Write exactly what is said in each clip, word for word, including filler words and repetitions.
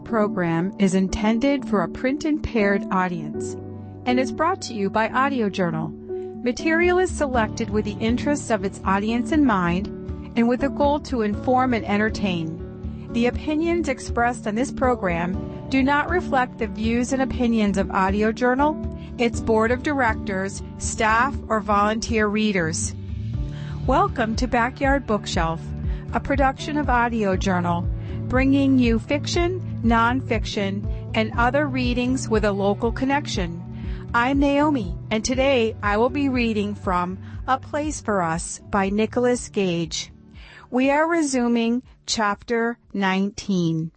program is intended for a print-impaired audience and is brought to you by AudioJournal. Material is selected with the interests of its audience in mind and with the goal to inform and entertain. The opinions expressed on this program do not reflect the views and opinions of AudioJournal, its board of directors, staff, or volunteer readers. Welcome to Backyard Bookshelf, a production of AudioJournal, bringing you fiction, nonfiction, and other readings with a local connection. I'm Naomi, and today I will be reading from A Place for Us by Nicholas Gage. We are resuming Chapter nineteen.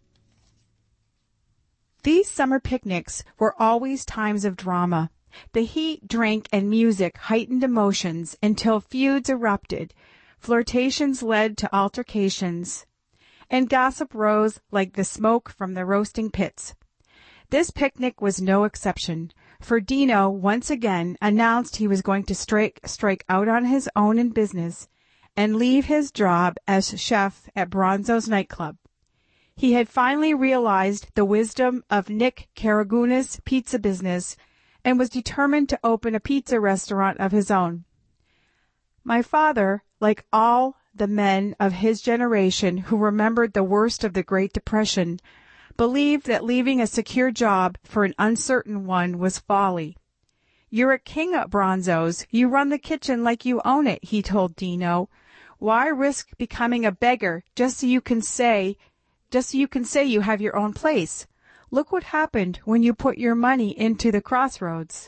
These summer picnics were always times of drama. The heat, drink, and music heightened emotions until feuds erupted, flirtations led to altercations, and gossip rose like the smoke from the roasting pits. This picnic was no exception, for Dino once again announced he was going to strike, strike out on his own in business and leave his job as chef at Bronzo's nightclub. He had finally realized the wisdom of Nick Caraguna's pizza business and was determined to open a pizza restaurant of his own. My father, like all the men of his generation who remembered the worst of the Great Depression, believed that leaving a secure job for an uncertain one was folly. "You're a king at Bronzo's. You run the kitchen like you own it," he told Dino. "Why risk becoming a beggar just so you can say, just so you can say you have your own place? Look what happened when you put your money into the crossroads."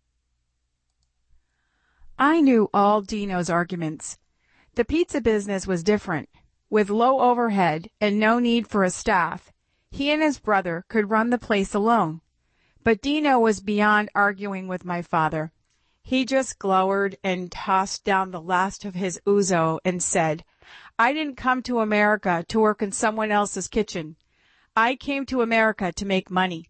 I knew all Dino's arguments. The pizza business was different. With low overhead and no need for a staff, he and his brother could run the place alone. But Dino was beyond arguing with my father. He just glowered and tossed down the last of his ouzo and said, "I didn't come to America to work in someone else's kitchen. I came to America to make money."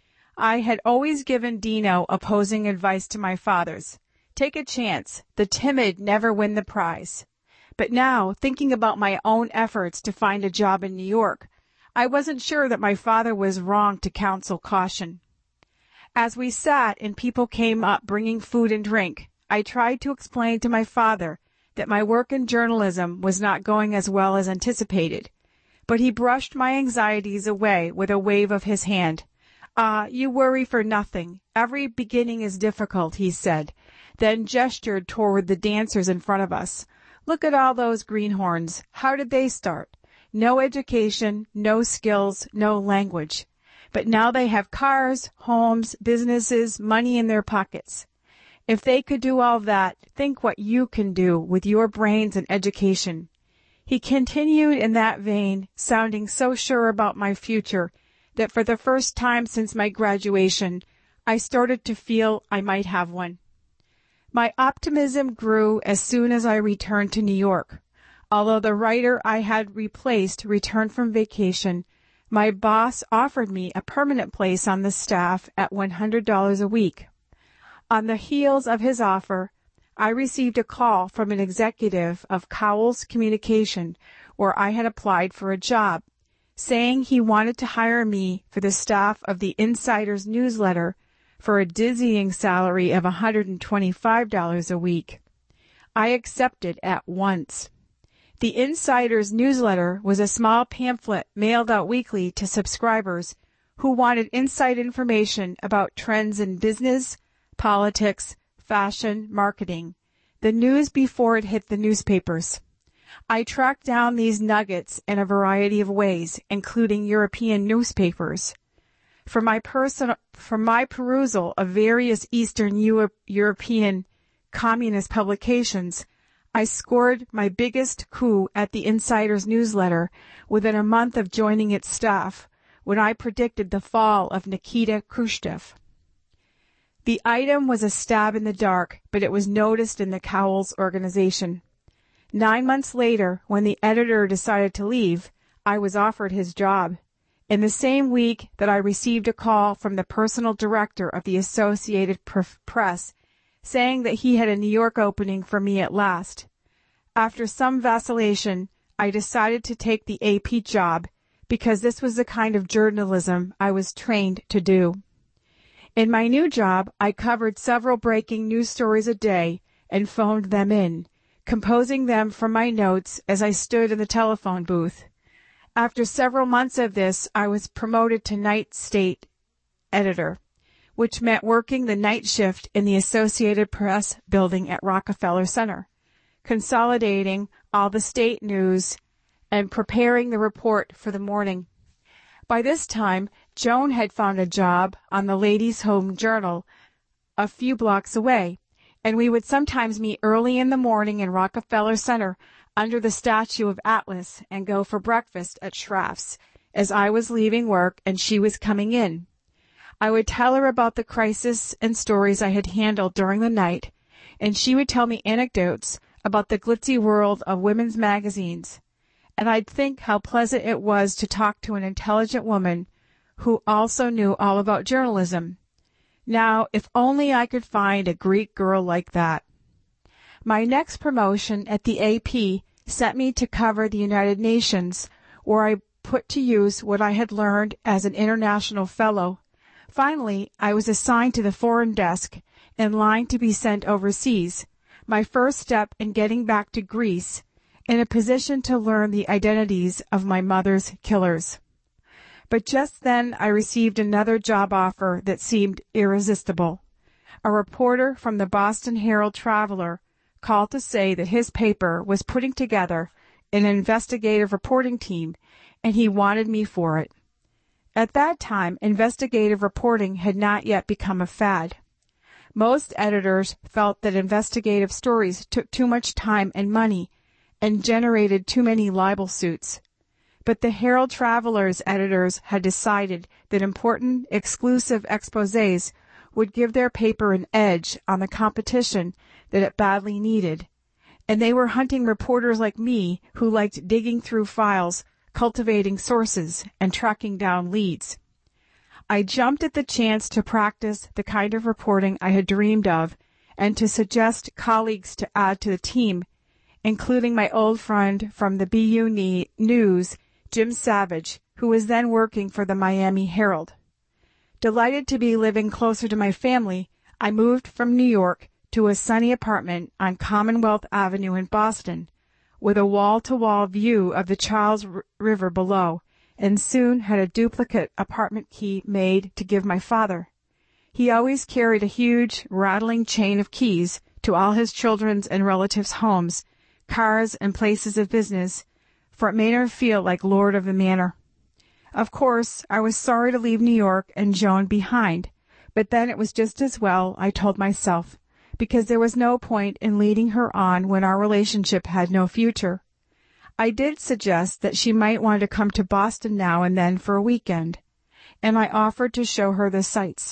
I had always given Dino opposing advice to my father's. Take a chance. The timid never win the prize. But now, thinking about my own efforts to find a job in New York, I wasn't sure that my father was wrong to counsel caution. As we sat and people came up bringing food and drink, I tried to explain to my father that my work in journalism was not going as well as anticipated. But he brushed my anxieties away with a wave of his hand. "Ah, you worry for nothing. Every beginning is difficult," he said, then gestured toward the dancers in front of us. "Look at all those greenhorns. How did they start? No education, no skills, no language. But now they have cars, homes, businesses, money in their pockets. If they could do all that, think what you can do with your brains and education." He continued in that vein, sounding so sure about my future that for the first time since my graduation, I started to feel I might have one. My optimism grew as soon as I returned to New York. Although the writer I had replaced returned from vacation, my boss offered me a permanent place on the staff at one hundred dollars a week. On the heels of his offer, I received a call from an executive of Cowles Communication, where I had applied for a job, saying he wanted to hire me for the staff of the Insider's newsletter for a dizzying salary of one hundred twenty-five dollars a week. I accepted at once. The Insider's newsletter was a small pamphlet mailed out weekly to subscribers who wanted inside information about trends in business, politics, fashion, marketing, the news before it hit the newspapers. I tracked down these nuggets in a variety of ways, including European newspapers. For my personal, for my perusal of various Eastern Euro- European communist publications, I scored my biggest coup at the Insider's newsletter within a month of joining its staff, when I predicted the fall of Nikita Khrushchev. The item was a stab in the dark, but it was noticed in the Cowles organization. Nine months later, when the editor decided to leave, I was offered his job. In the same week that I received a call from the personal director of the Associated Press saying that he had a New York opening for me at last. After some vacillation, I decided to take the A P job because this was the kind of journalism I was trained to do. In my new job, I covered several breaking news stories a day and phoned them in, composing them from my notes as I stood in the telephone booth. After several months of this, I was promoted to night state editor, which meant working the night shift in the Associated Press building at Rockefeller Center, consolidating all the state news and preparing the report for the morning. By this time, Joan had found a job on the Ladies' Home Journal a few blocks away, and we would sometimes meet early in the morning in Rockefeller Center under the statue of Atlas and go for breakfast at Schraff's as I was leaving work and she was coming in. I would tell her about the crisis and stories I had handled during the night, and she would tell me anecdotes about the glitzy world of women's magazines, and I'd think how pleasant it was to talk to an intelligent woman who also knew all about journalism. Now, if only I could find a Greek girl like that. My next promotion at the A P sent me to cover the United Nations, where I put to use what I had learned as an international fellow. Finally, I was assigned to the foreign desk, in line to be sent overseas, my first step in getting back to Greece, in a position to learn the identities of my mother's killers. But just then I received another job offer that seemed irresistible. A reporter from the Boston Herald Traveler called to say that his paper was putting together an investigative reporting team, and he wanted me for it. At that time, investigative reporting had not yet become a fad. Most editors felt that investigative stories took too much time and money and generated too many libel suits. But the Herald Traveler's editors had decided that important, exclusive exposés would give their paper an edge on the competition that it badly needed, and they were hunting reporters like me who liked digging through files, cultivating sources, and tracking down leads. I jumped at the chance to practice the kind of reporting I had dreamed of and to suggest colleagues to add to the team, including my old friend from the B U News, Jim Savage, who was then working for the Miami Herald. Delighted to be living closer to my family, I moved from New York to a sunny apartment on Commonwealth Avenue in Boston, with a wall-to-wall view of the Charles R- River below, and soon had a duplicate apartment key made to give my father. He always carried a huge, rattling chain of keys to all his children's and relatives' homes, cars, and places of business, for it made him feel like lord of the manor. Of course, I was sorry to leave New York and Joan behind, but then it was just as well, I told myself, because there was no point in leading her on when our relationship had no future. I did suggest that she might want to come to Boston now and then for a weekend, and I offered to show her the sights.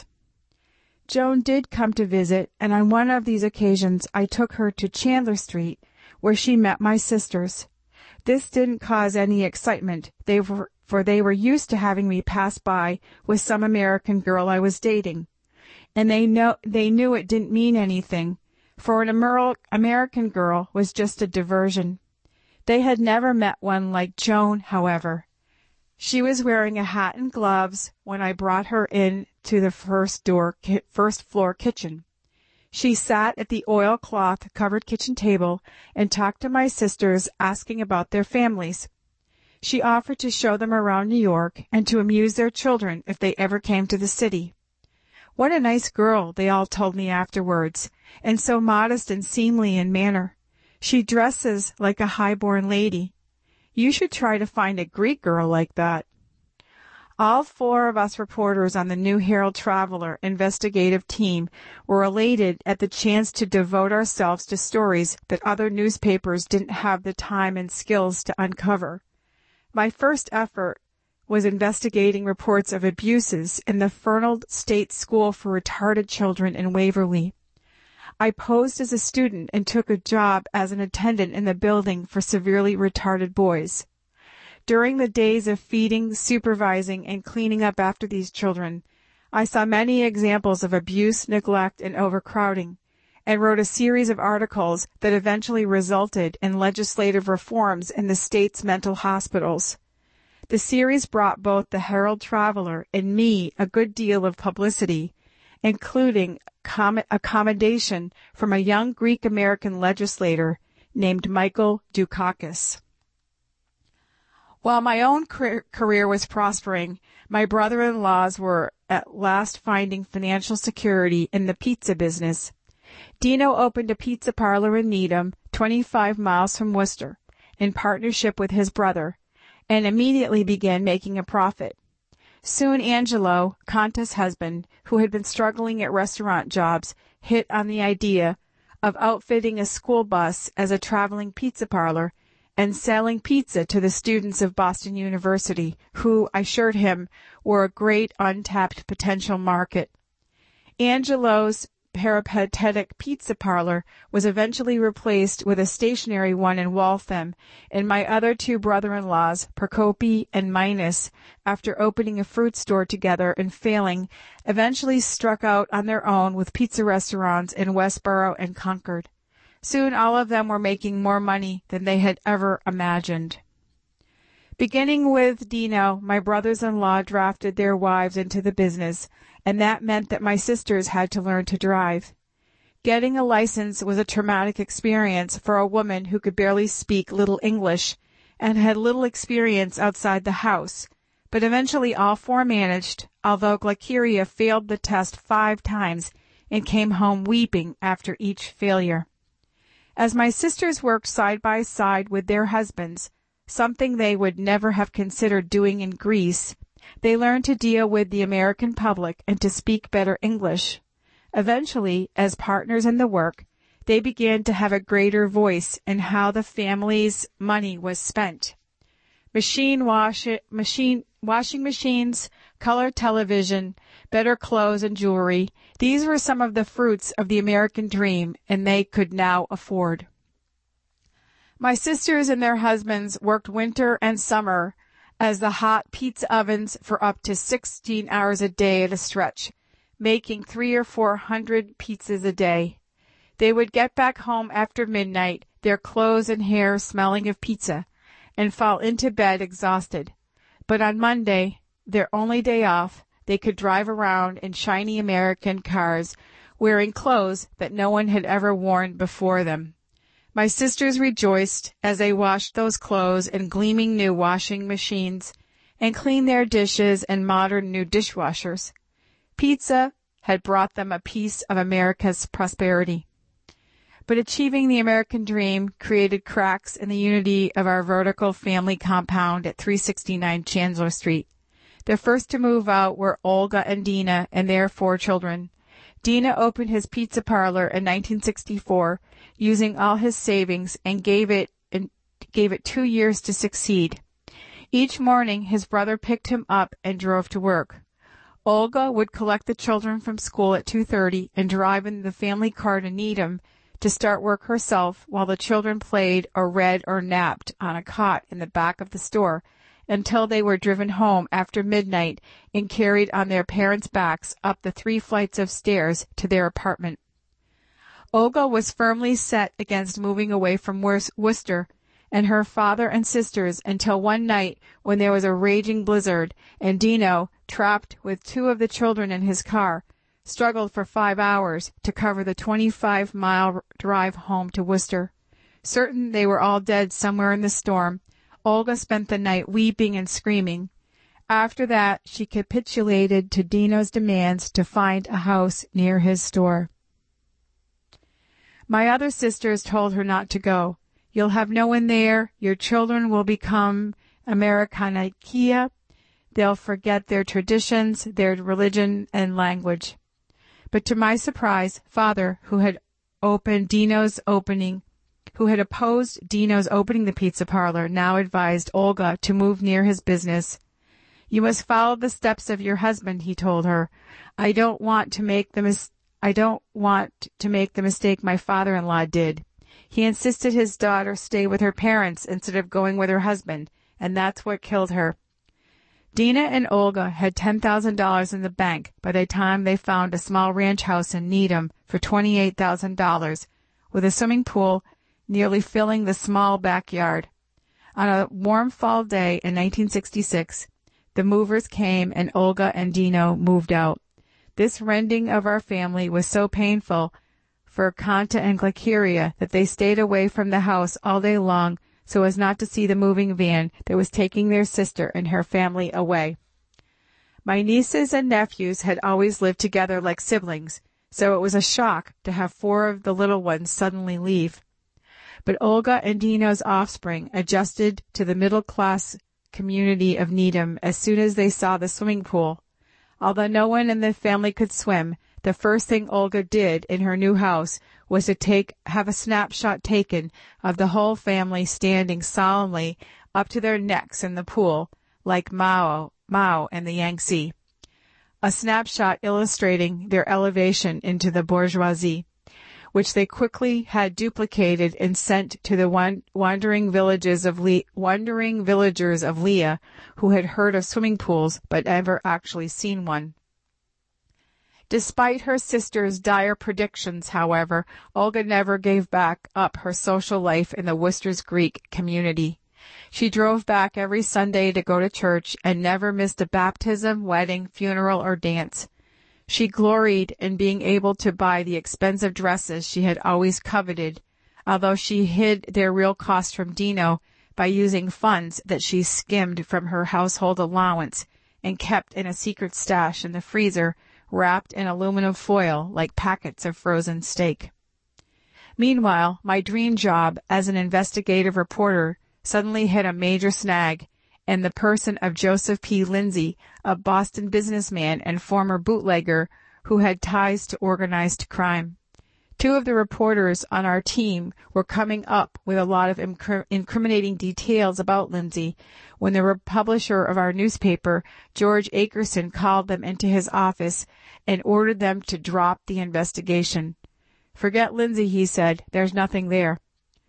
Joan did come to visit, and on one of these occasions I took her to Chandler Street, where she met my sisters. This didn't cause any excitement, they were, for they were used to having me pass by with some American girl I was dating, and they know they knew it didn't mean anything, for an Amer- American girl was just a diversion. They had never met one like Joan, however. She was wearing a hat and gloves when I brought her in to the first door, ki- first floor kitchen. She sat at the oilcloth-covered kitchen table and talked to my sisters, asking about their families. She offered to show them around New York and to amuse their children if they ever came to the city. What a nice girl, they all told me afterwards, and so modest and seemly in manner. She dresses like a high-born lady. You should try to find a Greek girl like that. All four of us reporters on the New Herald Traveler investigative team were elated at the chance to devote ourselves to stories that other newspapers didn't have the time and skills to uncover. My first effort was investigating reports of abuses in the Fernald State School for Retarded Children in Waverly. I posed as a student and took a job as an attendant in the building for severely retarded boys. During the days of feeding, supervising, and cleaning up after these children, I saw many examples of abuse, neglect, and overcrowding, and wrote a series of articles that eventually resulted in legislative reforms in the state's mental hospitals. The series brought both the Herald Traveler and me a good deal of publicity, including com- accommodation from a young Greek-American legislator named Michael Dukakis. While my own career was prospering, my brother-in-laws were at last finding financial security in the pizza business. Dino opened a pizza parlor in Needham, twenty-five miles from Worcester, in partnership with his brother, and immediately began making a profit. Soon Angelo, Conta's husband, who had been struggling at restaurant jobs, hit on the idea of outfitting a school bus as a traveling pizza parlor and selling pizza to the students of Boston University, who, I assured him, were a great untapped potential market. Angelo's peripatetic pizza parlor was eventually replaced with a stationary one in Waltham, and my other two brother-in-laws, Procopi and Minos, after opening a fruit store together and failing, eventually struck out on their own with pizza restaurants in Westboro and Concord. Soon all of them were making more money than they had ever imagined. Beginning with Dino, my brothers-in-law drafted their wives into the business, and that meant that my sisters had to learn to drive. Getting a license was a traumatic experience for a woman who could barely speak little English and had little experience outside the house, but eventually all four managed, although Glyceria failed the test five times and came home weeping after each failure. As my sisters worked side by side with their husbands, something they would never have considered doing in Greece, they learned to deal with the American public and to speak better English. Eventually, as partners in the work, they began to have a greater voice in how the family's money was spent. Machine wash, machine, washing machines, color television, better clothes and jewelry, these were some of the fruits of the American dream, and they could now afford. My sisters and their husbands worked winter and summer as the hot pizza ovens for up to sixteen hours a day at a stretch, making three or four hundred pizzas a day. They would get back home after midnight, their clothes and hair smelling of pizza, and fall into bed exhausted. But on Monday, their only day off, they could drive around in shiny American cars, wearing clothes that no one had ever worn before them. My sisters rejoiced as they washed those clothes in gleaming new washing machines and cleaned their dishes in modern new dishwashers. Pizza had brought them a piece of America's prosperity. But achieving the American dream created cracks in the unity of our vertical family compound at three sixty-nine Chandler Street. The first to move out were Olga and Dina and their four children. Dina opened his pizza parlor in nineteen sixty-four, using all his savings, and gave it and gave it two years to succeed. Each morning, his brother picked him up and drove to work. Olga would collect the children from school at two thirty and drive in the family car to Needham to start work herself while the children played or read or napped on a cot in the back of the store until they were driven home after midnight and carried on their parents' backs up the three flights of stairs to their apartment. Olga was firmly set against moving away from Worcester and her father and sisters until one night when there was a raging blizzard and Dino, trapped with two of the children in his car, struggled for five hours to cover the twenty-five mile drive home to Worcester. Certain they were all dead somewhere in the storm, Olga spent the night weeping and screaming. After that, she capitulated to Dino's demands to find a house near his store. My other sisters told her not to go. You'll have no one there. Your children will become Americanikia. They'll forget their traditions, their religion, and language. But to my surprise, Father, who had opened Dino's opening, who had opposed Dino's opening the pizza parlor, now advised Olga to move near his business. You must follow the steps of your husband, he told her. I don't want to make the mis- I don't want to make the mistake my father-in-law did. He insisted his daughter stay with her parents instead of going with her husband, and that's what killed her. Dina and Olga had ten thousand dollars in the bank by the time they found a small ranch house in Needham for twenty-eight thousand dollars, with a swimming pool nearly filling the small backyard. On a warm fall day in nineteen sixty-six, the movers came and Olga and Dino moved out. This rending of our family was so painful for Kanta and Glykira that they stayed away from the house all day long so as not to see the moving van that was taking their sister and her family away. My nieces and nephews had always lived together like siblings, so it was a shock to have four of the little ones suddenly leave. But Olga and Dino's offspring adjusted to the middle-class community of Needham as soon as they saw the swimming pool. Although no one in the family could swim, the first thing Olga did in her new house was to take have a snapshot taken of the whole family standing solemnly up to their necks in the pool, like Mao, Mao and the Yangtze, a snapshot illustrating their elevation into the bourgeoisie, which they quickly had duplicated and sent to the wan- wandering villages of Le- wandering villagers of Leah who had heard of swimming pools but never actually seen one. Despite her sister's dire predictions, however, Olga never gave back up her social life in the Worcester's Greek community. She drove back every Sunday to go to church and never missed a baptism, wedding, funeral, or dance. She gloried in being able to buy the expensive dresses she had always coveted, although she hid their real cost from Dino by using funds that she skimmed from her household allowance and kept in a secret stash in the freezer, wrapped in aluminum foil like packets of frozen steak. Meanwhile, my dream job as an investigative reporter suddenly hit a major snag in the person of Joseph P. Lindsay, a Boston businessman and former bootlegger who had ties to organized crime. Two of the reporters on our team were coming up with a lot of inc- incriminating details about Lindsay when the publisher of our newspaper, George Akerson, called them into his office and ordered them to drop the investigation. "Forget Lindsay," he said. "There's nothing there."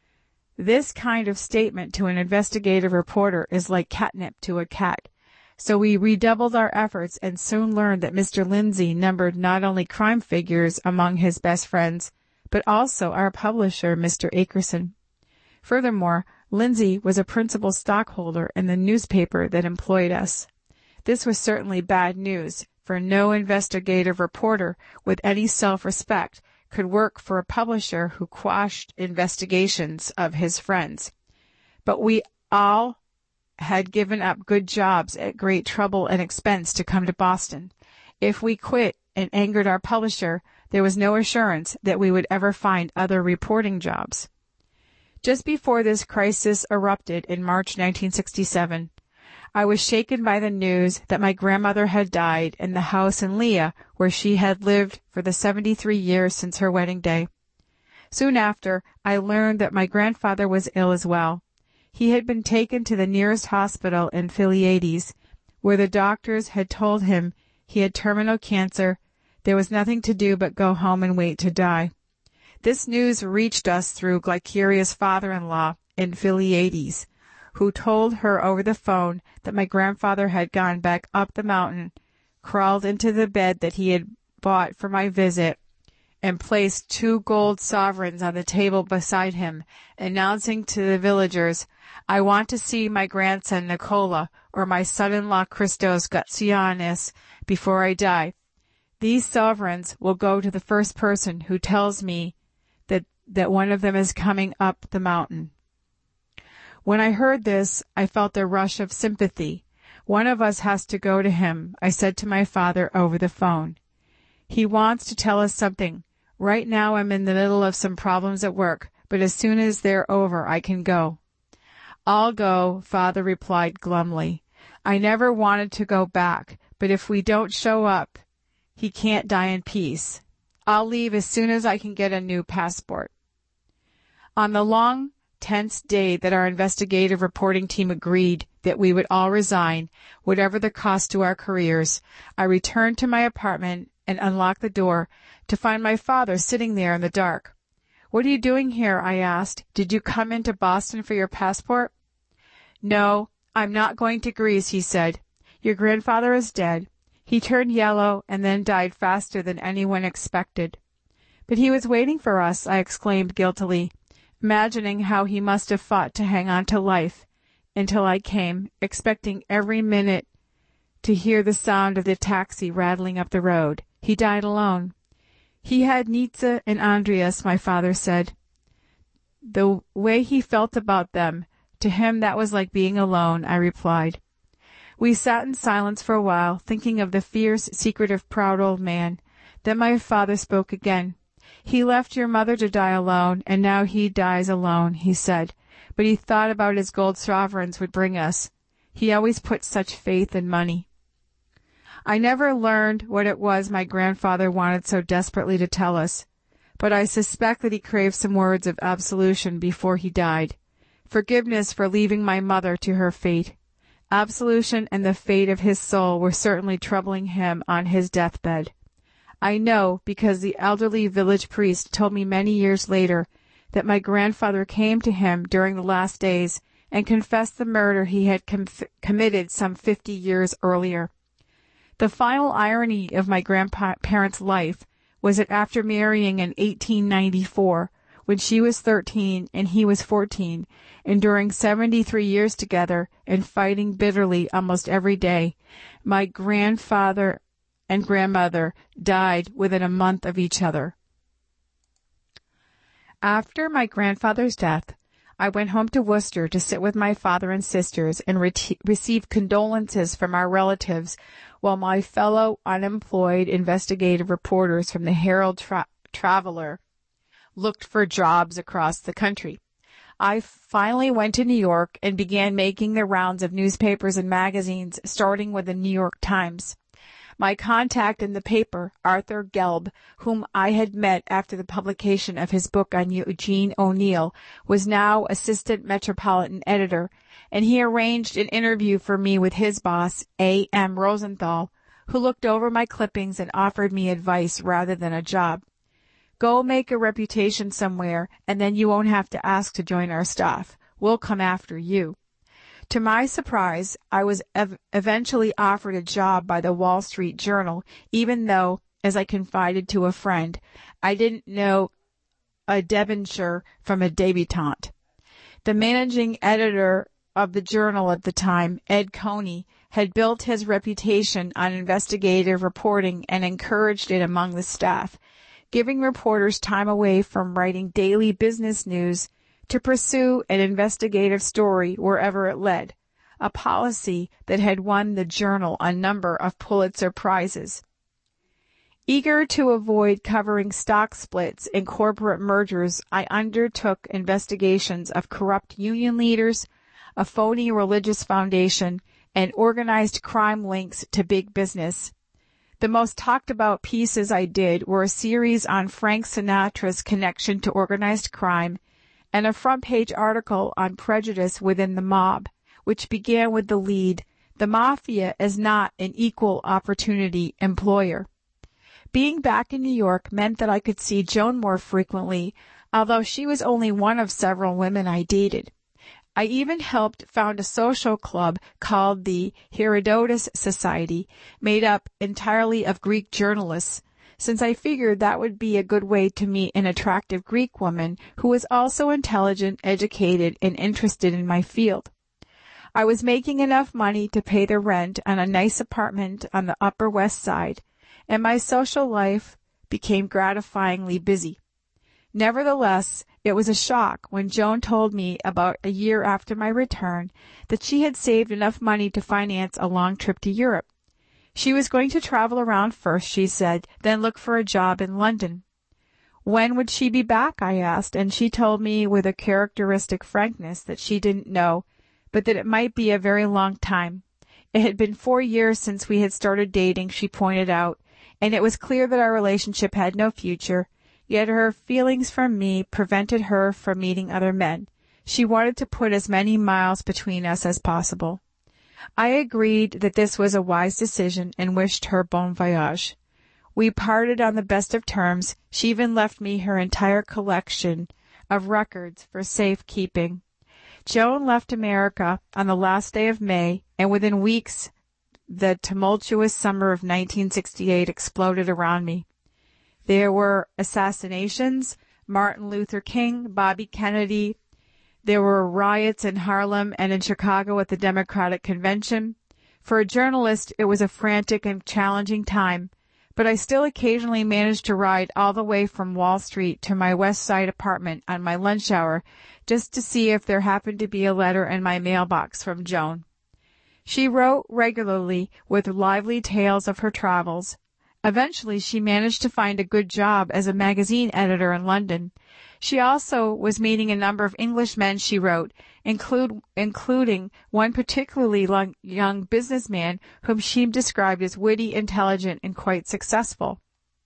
This kind of statement to an investigative reporter is like catnip to a cat. So we redoubled our efforts and soon learned that Mister Lindsay numbered not only crime figures among his best friends, but also our publisher, Mister Akerson. Furthermore, Lindsay was a principal stockholder in the newspaper that employed us. This was certainly bad news, for no investigative reporter with any self-respect could work for a publisher who quashed investigations of his friends. But we all had given up good jobs at great trouble and expense to come to Boston. If we quit and angered our publisher, there was no assurance that we would ever find other reporting jobs. Just before this crisis erupted in March nineteen sixty-seven, I was shaken by the news that my grandmother had died in the house in Leah where she had lived for the seventy-three years since her wedding day. Soon after, I learned that my grandfather was ill as well. He had been taken to the nearest hospital in Philiades, where the doctors had told him he had terminal cancer. There was nothing to do but go home and wait to die. This news reached us through Glykiria's father-in-law in Philiades, who told her over the phone that my grandfather had gone back up the mountain, crawled into the bed that he had bought for my visit, and placed two gold sovereigns on the table beside him, announcing to the villagers, "I want to see my grandson Nicola or my son-in-law Christos Gatsianis before I die. These sovereigns will go to the first person who tells me that, that one of them is coming up the mountain." When I heard this, I felt a rush of sympathy. "One of us has to go to him," I said to my father over the phone. "He wants to tell us something. Right now I'm in the middle of some problems at work, but as soon as they're over, I can go." "I'll go," Father replied glumly. "I never wanted to go back, but if we don't show up, he can't die in peace. I'll leave as soon as I can get a new passport." On the long, tense day that our investigative reporting team agreed that we would all resign, whatever the cost to our careers, I returned to my apartment and unlocked the door to find my father sitting there in the dark. "What are you doing here?" I asked. "Did you come into Boston for your passport?" "No, I'm not going to Greece," he said. "Your grandfather is dead. He turned yellow and then died faster than anyone expected." "But he was waiting for us," I exclaimed guiltily, imagining how he must have fought to hang on to life. until I came, expecting every minute to hear the sound of the taxi rattling up the road. He died alone. He had Nitsa and Andreas, my father said. The way he felt about them, to him that was like being alone, I replied. We sat in silence for a while, thinking of the fierce, secretive, proud old man. Then my father spoke again. He left your mother to die alone, and now he dies alone, he said. But he thought about his gold sovereigns would bring us. He always put such faith in money. I never learned what it was my grandfather wanted so desperately to tell us, but I suspect that he craved some words of absolution before he died. Forgiveness for leaving my mother to her fate. Absolution and the fate of his soul were certainly troubling him on his deathbed. I know because the elderly village priest told me many years later that my grandfather came to him during the last days and confessed the murder he had com- committed some fifty years earlier. The final irony of my grandparents' life was that after marrying in eighteen ninety-four, when she was thirteen and he was fourteen, enduring seventy-three years together and fighting bitterly almost every day, my grandfather and grandmother died within a month of each other. After my grandfather's death, I went home to Worcester to sit with my father and sisters and re- receive condolences from our relatives while my fellow unemployed investigative reporters from the Herald Tra- Traveler looked for jobs across the country. I finally went to New York and began making the rounds of newspapers and magazines, starting with the New York Times. My contact in the paper, Arthur Gelb, whom I had met after the publication of his book on Eugene O'Neill, was now assistant metropolitan editor, and he arranged an interview for me with his boss, A M Rosenthal, who looked over my clippings and offered me advice rather than a job. Go make a reputation somewhere, and then you won't have to ask to join our staff. We'll come after you. To my surprise, I was ev- eventually offered a job by the Wall Street Journal, even though, as I confided to a friend, I didn't know a Devonshire from a debutante. The managing editor of the Journal at the time, Ed Coney, had built his reputation on investigative reporting and encouraged it among the staff, giving reporters time away from writing daily business news to pursue an investigative story wherever it led, a policy that had won the Journal a number of Pulitzer Prizes. Eager to avoid covering stock splits and corporate mergers, I undertook investigations of corrupt union leaders, a phony religious foundation, and organized crime links to big business. The most talked about pieces I did were a series on Frank Sinatra's connection to organized crime and a front-page article on prejudice within the mob, which began with the lead, "The Mafia is not an equal opportunity employer." Being back in New York meant that I could see Joan more frequently, although she was only one of several women I dated. I even helped found a social club called the Herodotus Society, made up entirely of Greek journalists, since I figured that would be a good way to meet an attractive Greek woman who was also intelligent, educated, and interested in my field. I was making enough money to pay the rent on a nice apartment on the Upper West Side, and my social life became gratifyingly busy. Nevertheless, it was a shock when Joan told me about a year after my return that she had saved enough money to finance a long trip to Europe. She was going to travel around first, she said, then look for a job in London. When would she be back, I asked, and she told me with a characteristic frankness that she didn't know, but that it might be a very long time. It had been four years since we had started dating, she pointed out, and it was clear that our relationship had no future, yet her feelings for me prevented her from meeting other men. She wanted to put as many miles between us as possible. I agreed that this was a wise decision and wished her bon voyage. We parted on the best of terms. She even left me her entire collection of records for safekeeping. Joan left America on the last day of May, and within weeks the tumultuous summer of nineteen sixty-eight exploded around me. There were assassinations, Martin Luther King, Bobby Kennedy, There were riots in Harlem and in Chicago at the Democratic Convention. For a journalist, it was a frantic and challenging time, but I still occasionally managed to ride all the way from Wall Street to my West Side apartment on my lunch hour just to see if there happened to be a letter in my mailbox from Joan. She wrote regularly with lively tales of her travels. Eventually, she managed to find a good job as a magazine editor in London. She also was meeting a number of Englishmen, she wrote, include, including one particularly long, young businessman whom she described as witty, intelligent, and quite successful.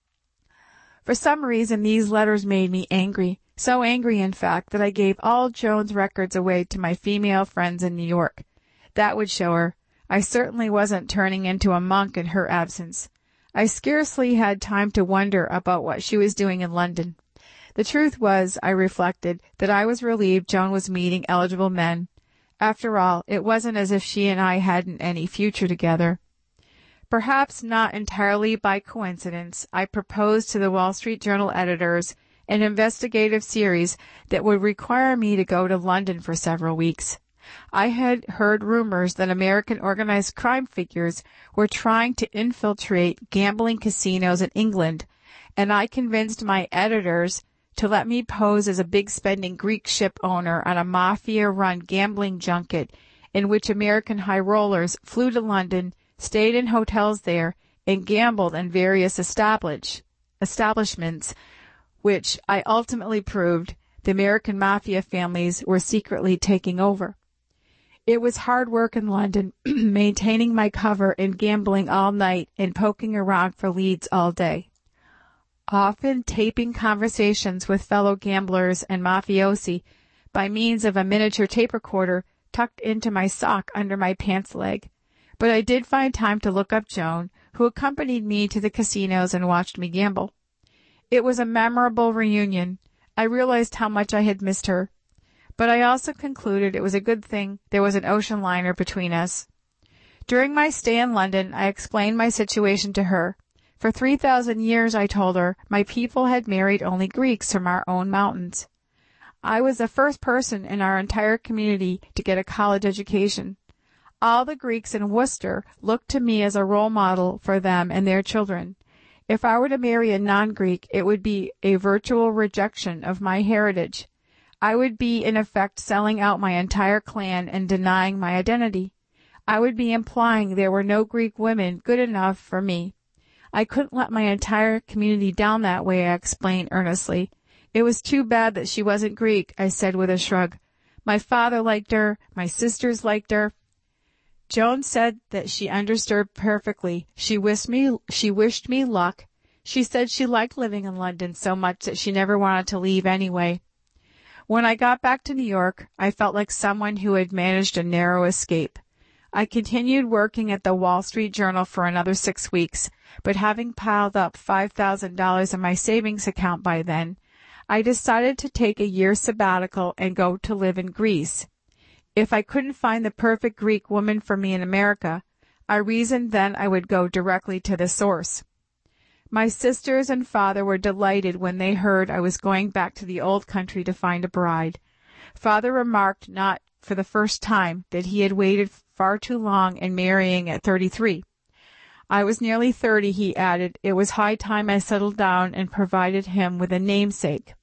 For some reason, these letters made me angry, so angry, in fact, that I gave all Joan's records away to my female friends in New York. That would show her. I certainly wasn't turning into a monk in her absence. I scarcely had time to wonder about what she was doing in London. The truth was, I reflected, that I was relieved Joan was meeting eligible men. After all, it wasn't as if she and I hadn't any future together. Perhaps not entirely by coincidence, I proposed to the Wall Street Journal editors an investigative series that would require me to go to London for several weeks. I had heard rumors that American organized crime figures were trying to infiltrate gambling casinos in England, and I convinced my editors to let me pose as a big-spending Greek ship owner on a mafia-run gambling junket in which American high rollers flew to London, stayed in hotels there, and gambled in various establish, establishments, which I ultimately proved the American mafia families were secretly taking over. It was hard work in London, maintaining my cover and gambling all night and poking around for leads all day. Often taping conversations with fellow gamblers and mafiosi by means of a miniature tape recorder tucked into my sock under my pants leg. But I did find time to look up Joan, who accompanied me to the casinos and watched me gamble. It was a memorable reunion. I realized how much I had missed her. But I also concluded it was a good thing there was an ocean liner between us. During my stay in London, I explained my situation to her. For three thousand years, I told her, my people had married only Greeks from our own mountains. I was the first person in our entire community to get a college education. All the Greeks in Worcester looked to me as a role model for them and their children. If I were to marry a non-Greek, it would be a virtual rejection of my heritage. I would be, in effect, selling out my entire clan and denying my identity. I would be implying there were no Greek women good enough for me. I couldn't let my entire community down that way, I explained earnestly. It was too bad that she wasn't Greek, I said with a shrug. My father liked her. My sisters liked her. Joan said that she understood perfectly. She wished me, she wished me luck. She said she liked living in London so much that she never wanted to leave anyway. When I got back to New York, I felt like someone who had managed a narrow escape. I continued working at the Wall Street Journal for another six weeks, but having piled up five thousand dollars in my savings account by then, I decided to take a year sabbatical and go to live in Greece. If I couldn't find the perfect Greek woman for me in America, I reasoned then I would go directly to the source. My sisters and father were delighted when they heard I was going back to the old country to find a bride. Father remarked, not for the first time, that he had waited far too long in marrying at thirty-three. I was nearly thirty, he added. It was high time I settled down and provided him with a namesake.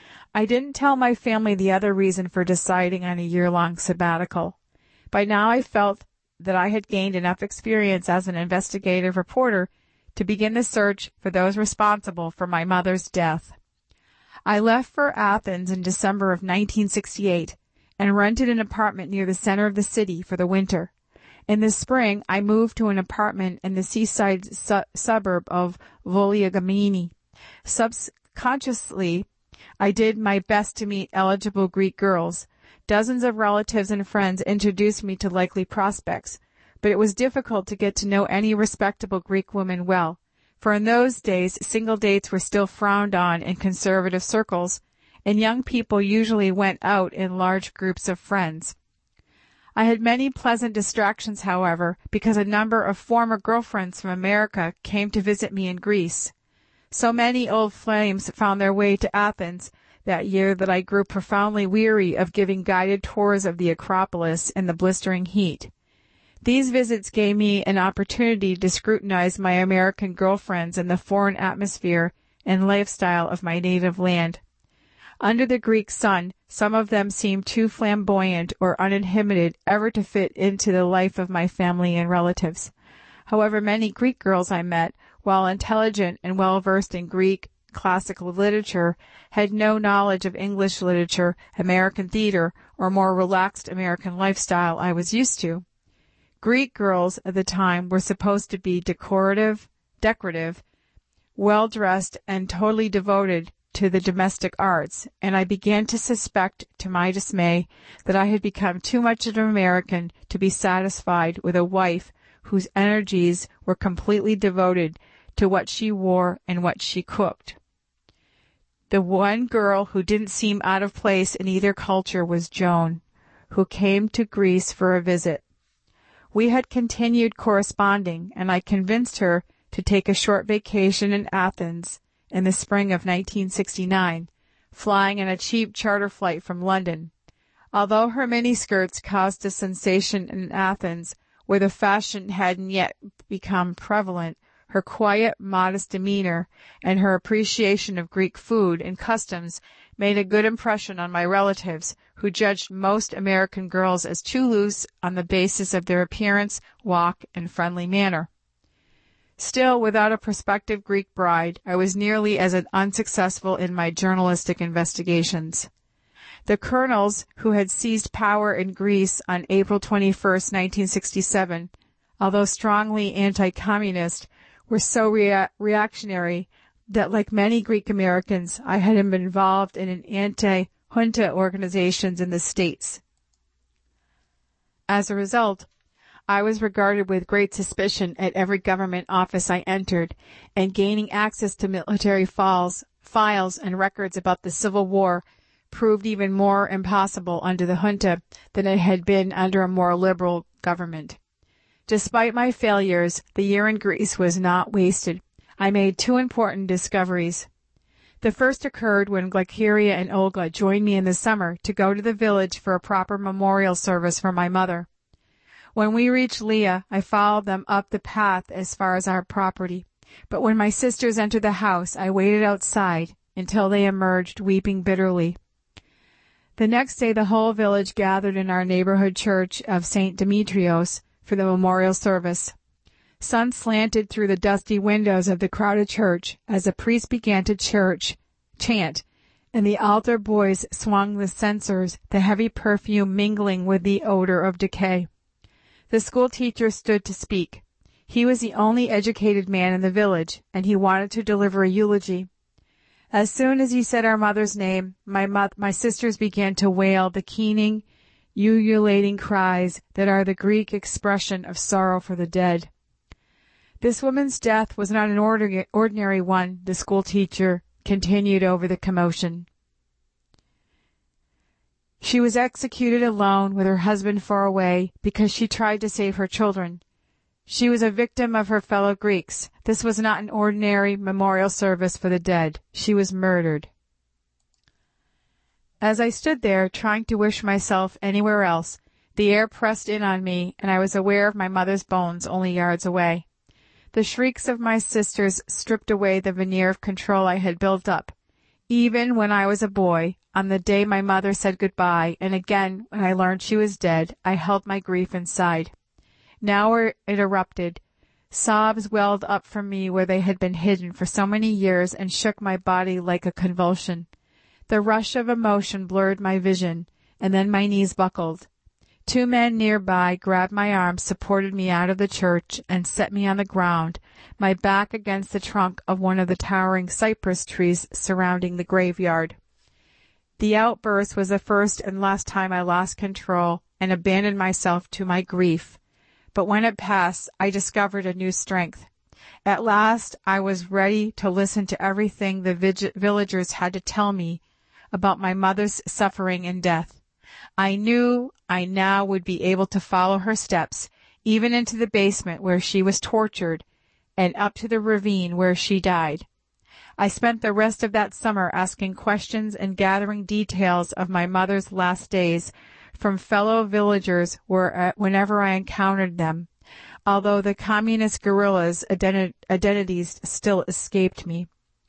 I didn't tell my family the other reason for deciding on a year-long sabbatical. By now I felt that I had gained enough experience as an investigative reporter to begin the search for those responsible for my mother's death. I left for Athens in December of nineteen sixty-eight and rented an apartment near the center of the city for the winter. In the spring, I moved to an apartment in the seaside su- suburb of Vouliagmeni. Subconsciously, I did my best to meet eligible Greek girls. Dozens of relatives and friends introduced me to likely prospects, but it was difficult to get to know any respectable Greek woman well, for in those days single dates were still frowned on in conservative circles, and young people usually went out in large groups of friends. I had many pleasant distractions, however, because a number of former girlfriends from America came to visit me in Greece. So many old flames found their way to Athens that year that I grew profoundly weary of giving guided tours of the Acropolis in the blistering heat. These visits gave me an opportunity to scrutinize my American girlfriends in the foreign atmosphere and lifestyle of my native land. Under the Greek sun, some of them seemed too flamboyant or uninhibited ever to fit into the life of my family and relatives. However, many Greek girls I met, while intelligent and well-versed in Greek classical literature, had no knowledge of English literature, American theater, or more relaxed American lifestyle I was used to. Greek girls at the time were supposed to be decorative, decorative, well-dressed, and totally devoted to the domestic arts, and I began to suspect, to my dismay, that I had become too much of an American to be satisfied with a wife whose energies were completely devoted to what she wore and what she cooked. The one girl who didn't seem out of place in either culture was Joan, who came to Greece for a visit. We had continued corresponding, and I convinced her to take a short vacation in Athens in the spring of nineteen sixty-nine, flying in a cheap charter flight from London. Although her miniskirts caused a sensation in Athens, where the fashion hadn't yet become prevalent, her quiet, modest demeanor and her appreciation of Greek food and customs made a good impression on my relatives, who judged most American girls as too loose on the basis of their appearance, walk, and friendly manner. Still, without a prospective Greek bride, I was nearly as unsuccessful in my journalistic investigations. The colonels who had seized power in Greece on April twenty-first, nineteen sixty-seven, although strongly anti-communist, were so rea- reactionary that, like many Greek Americans, I had been involved in an anti-junta organizations in the States. As a result, I was regarded with great suspicion at every government office I entered, and gaining access to military files, files and records about the Civil War proved even more impossible under the junta than it had been under a more liberal government. Despite my failures, the year in Greece was not wasted. I made two important discoveries. The first occurred when Glykyeria and Olga joined me in the summer to go to the village for a proper memorial service for my mother. When we reached Lea, I followed them up the path as far as our property, but when my sisters entered the house, I waited outside until they emerged weeping bitterly. The next day, the whole village gathered in our neighborhood church of Saint Demetrios for the memorial service. Sun slanted through the dusty windows of the crowded church as the priest began to church, chant, and the altar boys swung the censers, the heavy perfume mingling with the odor of decay. The school teacher stood to speak. He was the only educated man in the village, and he wanted to deliver a eulogy. As soon as he said our mother's name, my mo- my sisters began to wail the keening, ululating cries that are the Greek expression of sorrow for the dead. This woman's death was not an ordi- ordinary one, the school teacher continued over the commotion. She was executed alone with her husband far away because she tried to save her children. She was a victim of her fellow Greeks. This was not an ordinary memorial service for the dead. She was murdered. As I stood there, trying to wish myself anywhere else, the air pressed in on me, and I was aware of my mother's bones only yards away. The shrieks of my sisters stripped away the veneer of control I had built up. Even when I was a boy, on the day my mother said goodbye, and again when I learned she was dead, I held my grief inside. Now it erupted. Sobs welled up from me where they had been hidden for so many years and shook my body like a convulsion. The rush of emotion blurred my vision, and then my knees buckled. Two men nearby grabbed my arm, supported me out of the church, and set me on the ground, my back against the trunk of one of the towering cypress trees surrounding the graveyard. The outburst was the first and last time I lost control and abandoned myself to my grief. But when it passed, I discovered a new strength. At last, I was ready to listen to everything the vig- villagers had to tell me about my mother's suffering and death. I knew I now would be able to follow her steps, even into the basement where she was tortured, and up to the ravine where she died. I spent the rest of that summer asking questions and gathering details of my mother's last days from fellow villagers where, whenever I encountered them, although the communist guerrillas' identi- identities still escaped me.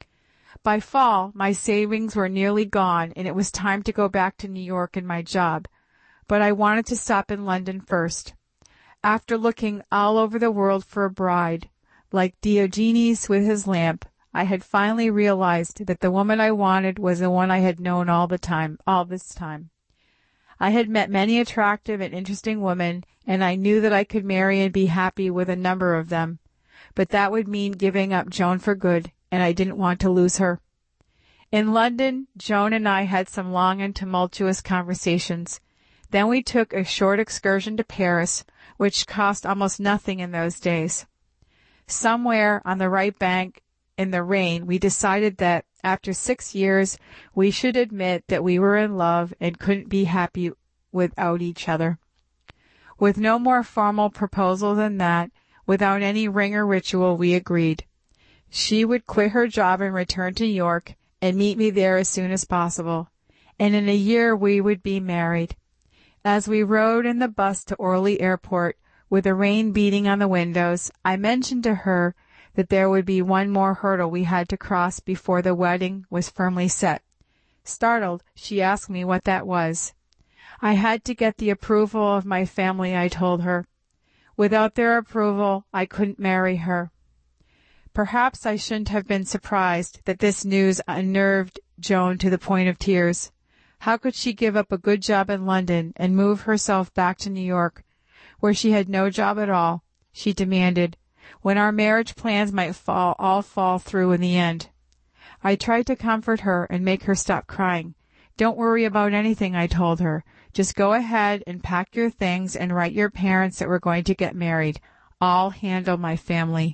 By fall, my savings were nearly gone, and it was time to go back to New York and my job, but I wanted to stop in London first. After looking all over the world for a bride, like Diogenes with his lamp, I had finally realized that the woman I wanted was the one I had known all the time, all this time. I had met many attractive and interesting women, and I knew that I could marry and be happy with a number of them, but that would mean giving up Joan for good, and I didn't want to lose her. In London, Joan and I had some long and tumultuous conversations. Then we took a short excursion to Paris, which cost almost nothing in those days. Somewhere on the right bank in the rain, we decided that after six years, we should admit that we were in love and couldn't be happy without each other. With no more formal proposal than that, without any ring or ritual, we agreed. She would quit her job and return to New York and meet me there as soon as possible, and in a year we would be married. As we rode in the bus to Orly Airport, with the rain beating on the windows, I mentioned to her that there would be one more hurdle we had to cross before the wedding was firmly set. Startled, she asked me what that was. I had to get the approval of my family, I told her. Without their approval, I couldn't marry her. Perhaps I shouldn't have been surprised that this news unnerved Joan to the point of tears. How could she give up a good job in London and move herself back to New York, where she had no job at all, she demanded, when our marriage plans might fall, all fall through in the end? I tried to comfort her and make her stop crying. Don't worry about anything, I told her. Just go ahead and pack your things and write your parents that we're going to get married. I'll handle my family.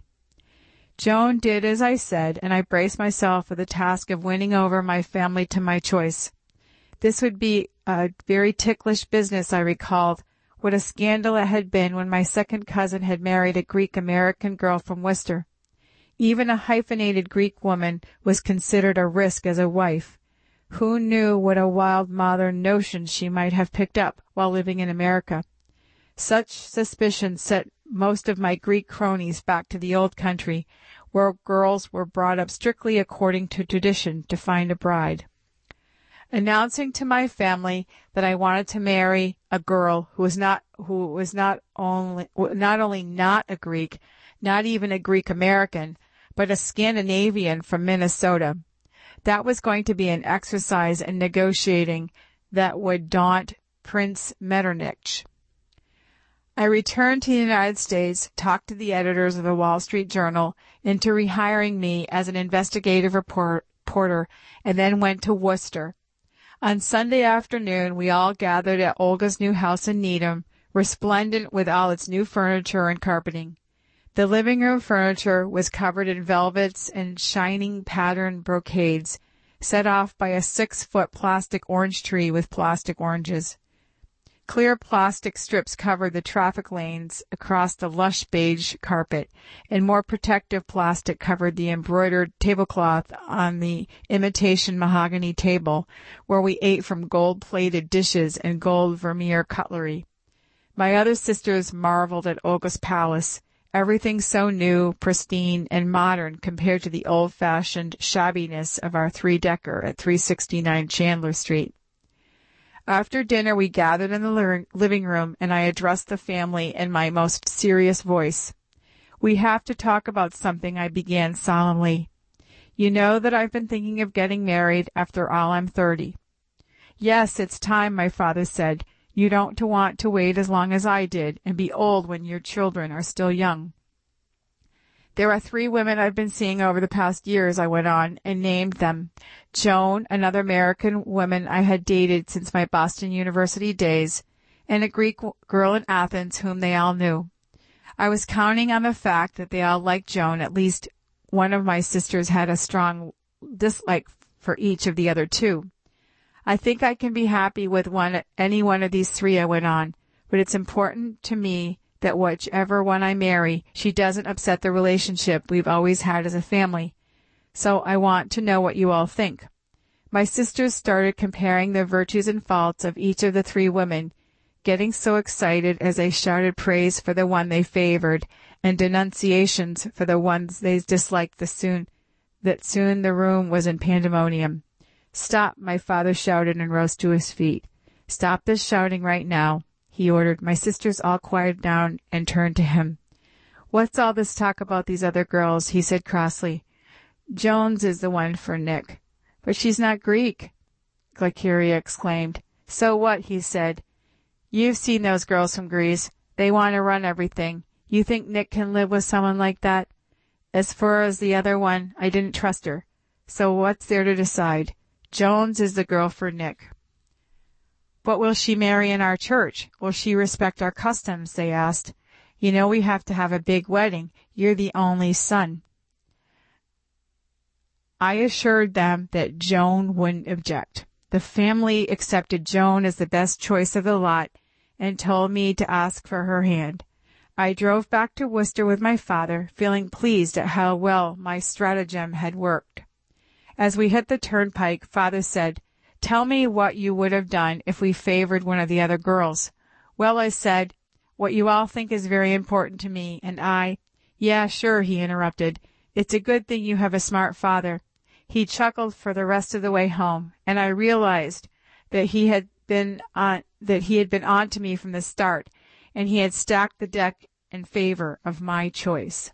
Joan did as I said, and I braced myself for the task of winning over my family to my choice. This would be a very ticklish business, I recalled. What a scandal it had been when my second cousin had married a Greek-American girl from Worcester. Even a hyphenated Greek woman was considered a risk as a wife. Who knew what a wild modern notion she might have picked up while living in America? Such suspicions set most of my Greek cronies back to the old country, where girls were brought up strictly according to tradition to find a bride. Announcing to my family that I wanted to marry a girl who was not who was not only not only not a Greek, not even a Greek American, but a Scandinavian from Minnesota. That was going to be an exercise in negotiating that would daunt Prince Metternich. I returned to the United States, talked to the editors of the Wall Street Journal into rehiring me as an investigative report, reporter, and then went to Worcester. On Sunday afternoon, we all gathered at Olga's new house in Needham, resplendent with all its new furniture and carpeting. The living room furniture was covered in velvets and shining patterned brocades, set off by a six-foot plastic orange tree with plastic oranges. Clear plastic strips covered the traffic lanes across the lush beige carpet, and more protective plastic covered the embroidered tablecloth on the imitation mahogany table, where we ate from gold-plated dishes and gold Vermeer cutlery. My other sisters marveled at Olga's palace, everything so new, pristine, and modern compared to the old-fashioned shabbiness of our three-decker at three sixty-nine Chandler Street. After dinner, we gathered in the living room, and I addressed the family in my most serious voice. We have to talk about something, I began solemnly. You know that I've been thinking of getting married. After all, I'm thirty. Yes, it's time, my father said. You don't want to wait as long as I did and be old when your children are still young. There are three women I've been seeing over the past years, I went on, and named them. Joan, another American woman I had dated since my Boston University days, and a Greek girl in Athens whom they all knew. I was counting on the fact that they all liked Joan. At least one of my sisters had a strong dislike for each of the other two. I think I can be happy with one, any one of these three, I went on, but it's important to me that whichever one I marry, she doesn't upset the relationship we've always had as a family. so I want to know what you all think. My sisters started comparing the virtues and faults of each of the three women, getting so excited as they shouted praise for the one they favored and denunciations for the ones they disliked the soon, that soon the room was in pandemonium. "Stop," my father shouted and rose to his feet. "Stop this shouting right now," he ordered. My sisters all quieted down and turned to him. "What's all this talk about these other girls?" he said crossly. "Jones is the one for Nick." "But she's not Greek," Glykyrrhia exclaimed. "So what?" he said. "You've seen those girls from Greece. They want to run everything. You think Nick can live with someone like that? As far as the other one, I didn't trust her. So what's there to decide? Jones is the girl for Nick." "But will she marry in our church? Will she respect our customs?" they asked. "You know we have to have a big wedding. You're the only son." I assured them that Joan wouldn't object. The family accepted Joan as the best choice of the lot and told me to ask for her hand. I drove back to Worcester with my father, feeling pleased at how well my stratagem had worked. As we hit the turnpike, Father said, "Tell me what you would have done if we favored one of the other girls." "Well," I said, "what you all think is very important to me, and I—" "Yeah, sure," he interrupted. "It's a good thing you have a smart father." He chuckled for the rest of the way home, and I realized that he had been on that he had been on to me from the start, and he had stacked the deck in favor of my choice.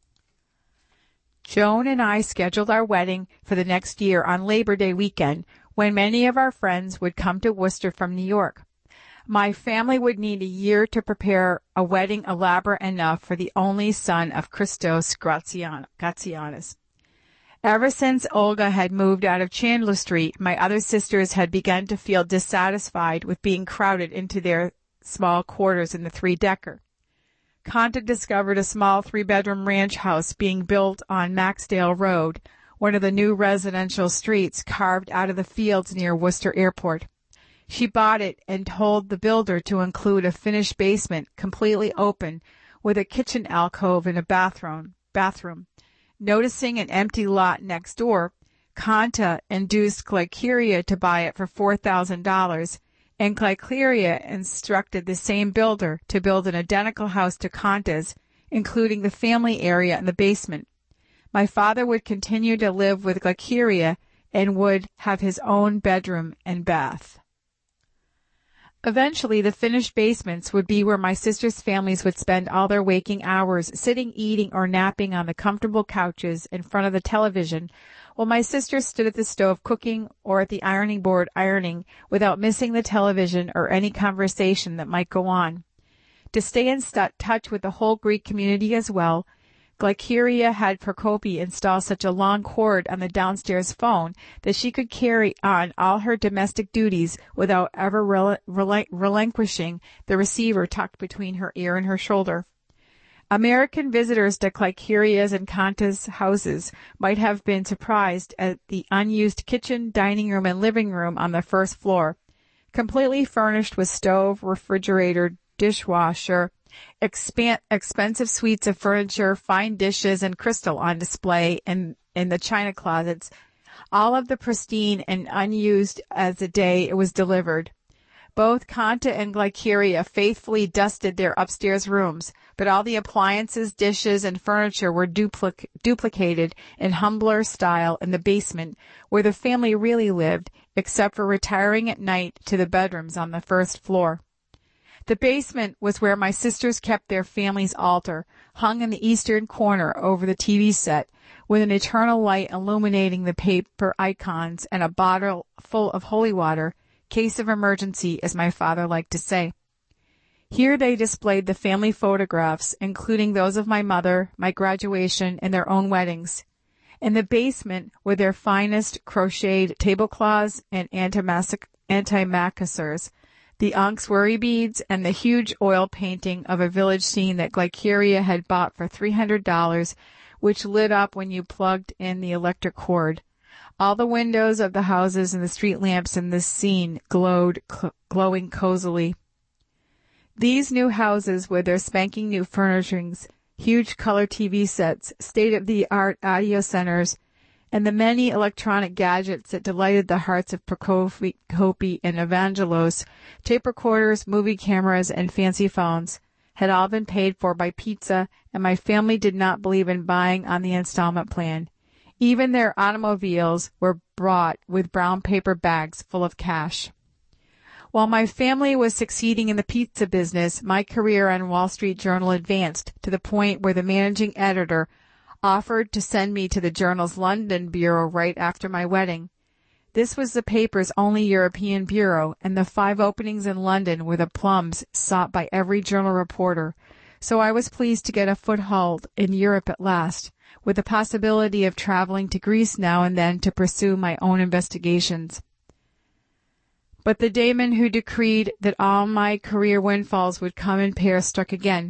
Joan and I scheduled our wedding for the next year on Labor Day weekend, when many of our friends would come to Worcester from New York. My family would need a year to prepare a wedding elaborate enough for the only son of Christos Gratianus. Ever since Olga had moved out of Chandler Street, my other sisters had begun to feel dissatisfied with being crowded into their small quarters in the three-decker. Conta discovered a small three-bedroom ranch house being built on Maxdale Road, one of the new residential streets carved out of the fields near Worcester Airport. She bought it and told the builder to include a finished basement completely open with a kitchen alcove and a bathroom. bathroom. Noticing an empty lot next door, Conta induced Glykyrrhia to buy it for four thousand dollars, and Glykyrrhia instructed the same builder to build an identical house to Conta's, including the family area in the basement. My father would continue to live with Glykyrrhia and would have his own bedroom and bath. Eventually, the finished basements would be where my sisters' families would spend all their waking hours, sitting, eating, or napping on the comfortable couches in front of the television, while my sisters stood at the stove cooking or at the ironing board ironing without missing the television or any conversation that might go on. To stay in st- touch with the whole Greek community as well, Glykyrrhia had Prokopi install such a long cord on the downstairs phone that she could carry on all her domestic duties without ever rel- rel- relinquishing the receiver tucked between her ear and her shoulder. American visitors to Glykyrrhia's and Conta's houses might have been surprised at the unused kitchen, dining room, and living room on the first floor, completely furnished with stove, refrigerator, dishwasher, Expan- expensive suites of furniture, fine dishes, and crystal on display in, in the china closets, all of the pristine and unused as the day it was delivered. Both Conta and Glykyrrhia faithfully dusted their upstairs rooms, but all the appliances, dishes, and furniture were duplic- duplicated in humbler style in the basement, where the family really lived, except for retiring at night to the bedrooms on the first floor. The basement was where my sisters kept their family's altar, hung in the eastern corner over the T V set, with an eternal light illuminating the paper icons and a bottle full of holy water, case of emergency, as my father liked to say. Here they displayed the family photographs, including those of my mother, my graduation, and their own weddings. In the basement were their finest crocheted tablecloths and antimacassars, the onyx worry beads, and the huge oil painting of a village scene that Glykyrrhia had bought for three hundred dollars, which lit up when you plugged in the electric cord. All the windows of the houses and the street lamps in this scene glowed, cl- glowing cozily. These new houses, with their spanking new furnishings, huge color T V sets, state-of-the-art audio centers, and the many electronic gadgets that delighted the hearts of Procopi and Evangelos, tape recorders, movie cameras, and fancy phones, had all been paid for by pizza, and my family did not believe in buying on the installment plan. Even their automobiles were brought with brown paper bags full of cash. While my family was succeeding in the pizza business, my career on Wall Street Journal advanced to the point where the managing editor offered to send me to the journal's London bureau right after my wedding. This was the paper's only European bureau, and the five openings in London were the plums sought by every journal reporter, so I was pleased to get a foothold in Europe at last, with the possibility of traveling to Greece now and then to pursue my own investigations. But the daemon who decreed that all my career windfalls would come in pairs struck again.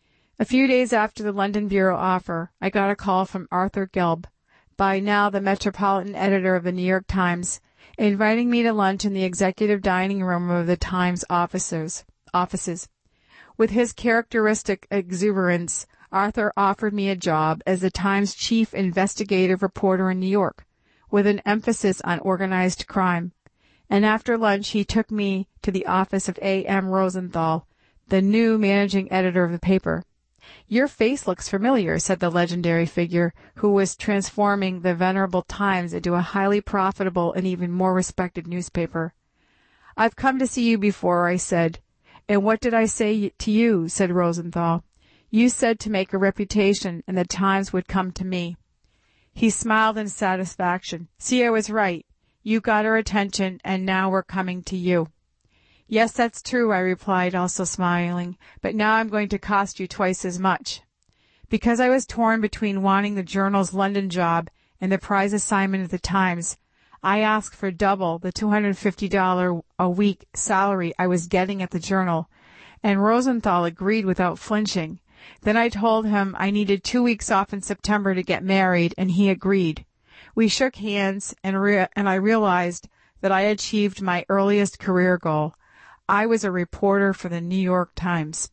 A few days after the London bureau offer, I got a call from Arthur Gelb, by now the metropolitan editor of the New York Times, inviting me to lunch in the executive dining room of the Times officers, offices. With his characteristic exuberance, Arthur offered me a job as the Times chief investigative reporter in New York, with an emphasis on organized crime. And after lunch he took me to the office of A M Rosenthal, the new managing editor of the paper. "Your face looks familiar," said the legendary figure, who was transforming the venerable Times into a highly profitable and even more respected newspaper. "I've come to see you before," I said. "And what did I say to you?" said Rosenthal. "You said to make a reputation, and the Times would come to me." He smiled in satisfaction. "See, I was right. You got our attention, and now we're coming to you." "Yes, that's true," I replied, also smiling, "but now I'm going to cost you twice as much." Because I was torn between wanting the journal's London job and the prize assignment at the Times, I asked for double the two hundred fifty dollars a week salary I was getting at the journal, and Rosenthal agreed without flinching. Then I told him I needed two weeks off in September to get married, and he agreed. We shook hands, and, re- and I realized that I had achieved my earliest career goal. I was a reporter for the New York Times.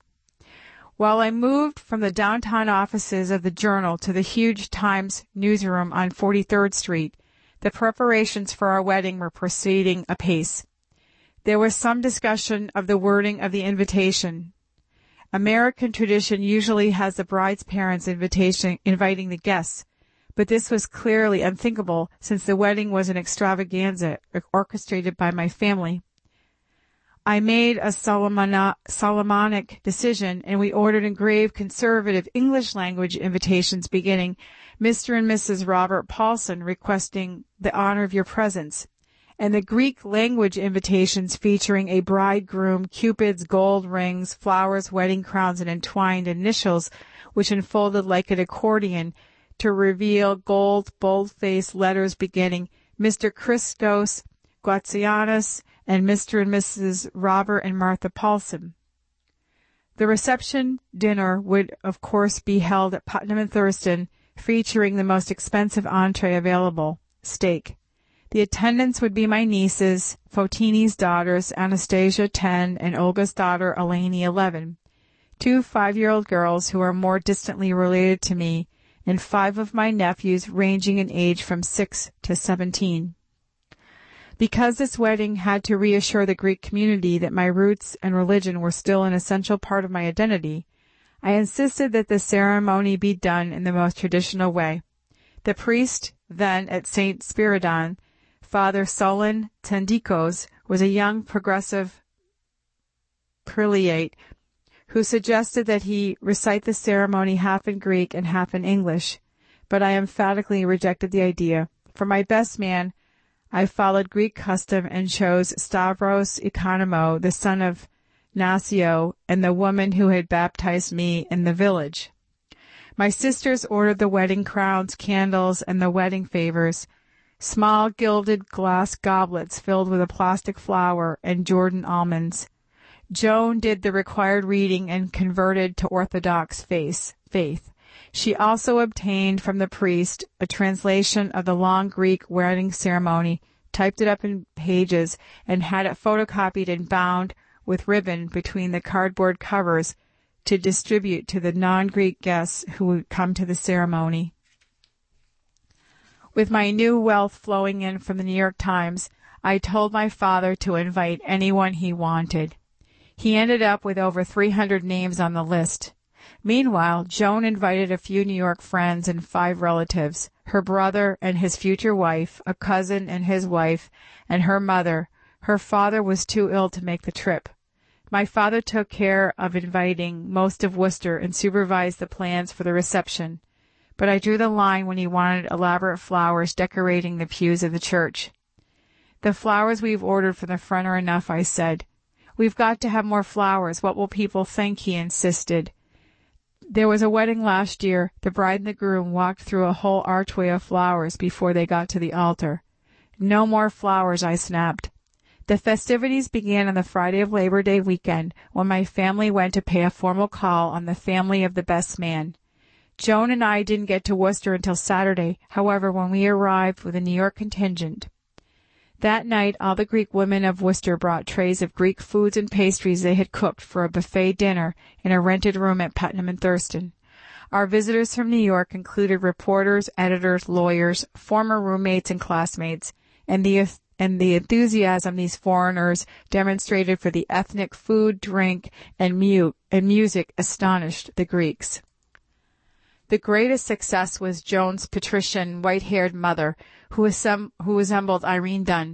While I moved from the downtown offices of the Journal to the huge Times newsroom on forty-third Street, the preparations for our wedding were proceeding apace. There was some discussion of the wording of the invitation. American tradition usually has the bride's parents' invitation inviting the guests, but this was clearly unthinkable since the wedding was an extravaganza orchestrated by my family. I made a Solomon- Solomonic decision, and we ordered engraved conservative English-language invitations beginning, "Mister and Missus Robert Paulson requesting the honor of your presence," and the Greek-language invitations featuring a bridegroom, cupids, gold rings, flowers, wedding crowns, and entwined initials, which unfolded like an accordion to reveal gold, bold-faced letters beginning, "Mister Christos Guatsianos," and Mister and Missus Robert and Martha Paulson. The reception dinner would, of course, be held at Putnam and Thurston, featuring the most expensive entree available, steak. The attendants would be my nieces, Fotini's daughters, Anastasia, ten, and Olga's daughter, Eleni, eleven, two five-year-old girls who are more distantly related to me, and five of my nephews ranging in age from six to seventeen. Because this wedding had to reassure the Greek community that my roots and religion were still an essential part of my identity, I insisted that the ceremony be done in the most traditional way. The priest, then at Saint Spiridon, Father Solon Tendikos, was a young progressive prelate who suggested that he recite the ceremony half in Greek and half in English, but I emphatically rejected the idea. For my best man, I followed Greek custom and chose Stavros Economou, the son of Nasio, and the woman who had baptized me in the village. My sisters ordered the wedding crowns, candles, and the wedding favors, small gilded glass goblets filled with a plastic flower and Jordan almonds. Joan did the required reading and converted to Orthodox faith. She also obtained from the priest a translation of the long Greek wedding ceremony, typed it up in pages, and had it photocopied and bound with ribbon between the cardboard covers to distribute to the non-Greek guests who would come to the ceremony. With my new wealth flowing in from the New York Times, I told my father to invite anyone he wanted. He ended up with over three hundred names on the list. Meanwhile, Joan invited a few New York friends and five relatives, her brother and his future wife, a cousin and his wife, and her mother. Her father was too ill to make the trip. My father took care of inviting most of Worcester and supervised the plans for the reception, but I drew the line when he wanted elaborate flowers decorating the pews of the church. The flowers we've ordered from the front are enough, I said. We've got to have more flowers. What will people think? He insisted. There was a wedding last year. The bride and the groom walked through a whole archway of flowers before they got to the altar. No more flowers, I snapped. The festivities began on the Friday of Labor Day weekend, when my family went to pay a formal call on the family of the best man. Joan and I didn't get to Worcester until Saturday, however, when we arrived with a New York contingent. That night, all the Greek women of Worcester brought trays of Greek foods and pastries they had cooked for a buffet dinner in a rented room at Putnam and Thurston. Our visitors from New York included reporters, editors, lawyers, former roommates and classmates, and the and the enthusiasm these foreigners demonstrated for the ethnic food, drink, and, mute, and music astonished the Greeks. The greatest success was Joan's patrician, white-haired mother, who, assem- who resembled Irene Dunn.